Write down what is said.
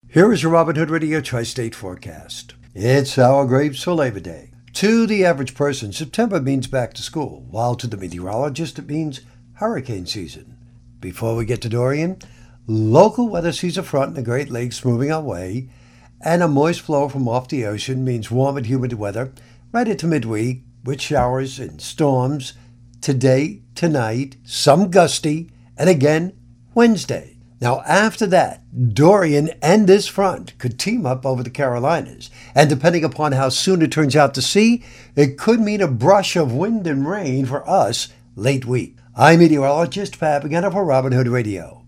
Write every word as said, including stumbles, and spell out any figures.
Here is your Robin Hood Radio Tri-State forecast. It's sour grapes for Labor Day. To the average person, September means back to school, while to the meteorologist it means hurricane season. Before we get to Dorian, local weather sees a front in the Great Lakes moving our way, and a moist flow from off the ocean means warm and humid weather right into midweek with showers and storms today, tonight, some gusty, and again Wednesday. Now, after that, Dorian and this front could team up over the Carolinas. And depending upon how soon it turns out to sea, it could mean a brush of wind and rain for us late week. I'm meteorologist Pat Pagano for Robin Hood Radio.